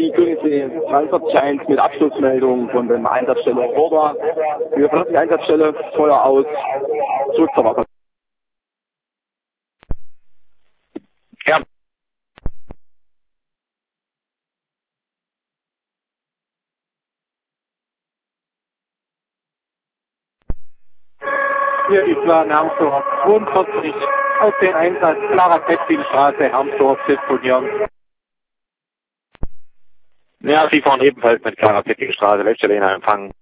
die Königssee 43 mit Abschlussmeldung von der Einsatzstelle Europa. Wir verlassen die Einsatzstelle, Feuer aus, zurück zur Waffe. Ja. Hier ist Plan Hermsdorf 42 auf den Einsatz Clara Zetkin-Straße, Hermsdorf telefonieren. Ja, Sie fahren ebenfalls mit Clara Zetkin-Straße, Letzte Lehner empfangen.